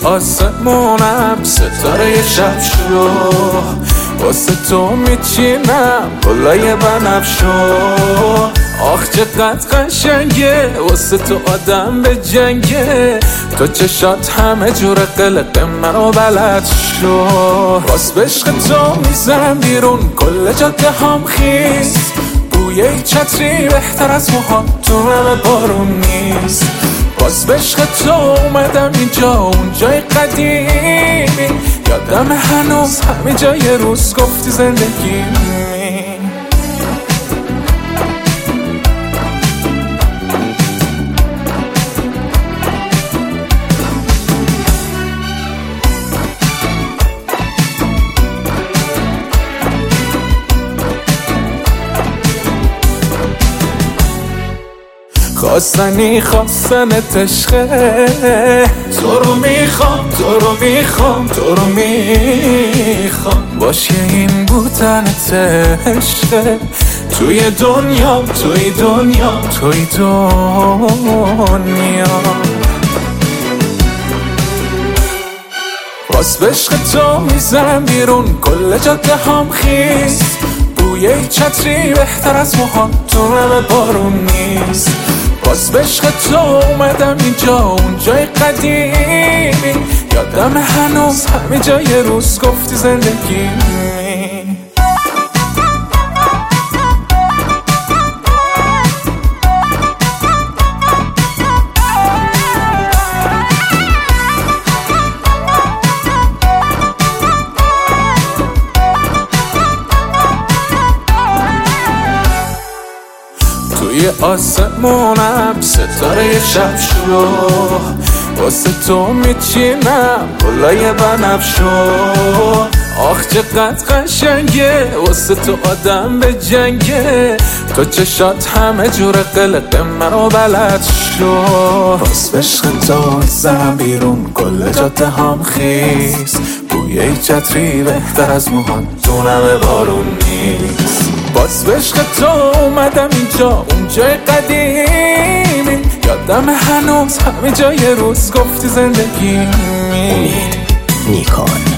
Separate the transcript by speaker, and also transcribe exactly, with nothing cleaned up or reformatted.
Speaker 1: آسمونم ستاره شب شو، واسه تو میچینم گلای بنفشو. آخ چقدر قشنگه واسه تو آدم به جنگه، تو چشات همه جور قلق منو بلد شو. باز به عشق تو میزنم بیرون کل جاده هم خیس، بوی چتری بهتر از موها تو همه بارون نیست. باز به عشق تو اومدم اینجا اون جای قدیمی، یادم هنوز همه جای روز گفتی زندگی. خواستنی خواستنت عشقه، تو رو میخوام تو رو میخوام تو رو میخوام. باش که این بودنت عشقه، توی دنیا توی دنیا توی دنیا. باز به عشق تو میزنم بیرون کل جاده هم خیس، بوی چتری بهتر از موها تو همه بارون نیست. باز به عشق تو اومدم اینجا اون جای قدیمی، یادم هنوز همه جای روز گفتی زندگی. توی آسمونم ستاره شب شو، واسه تو میچینم گلای بنفشو. آخ چقدر قشنگه واسه تو آدم به جنگه، تو چشات همه جور قلق منو بلد شو. باز به عشق تو میزنم بیرون کل جاده هم خیس، بوی چتری بهتر از موهات تو همه بارون نیست. باز به عشق تو اومدم اینجا اون جای قدیمی، یادم هنوز همه جای روز گفتی زندگی.
Speaker 2: نیکان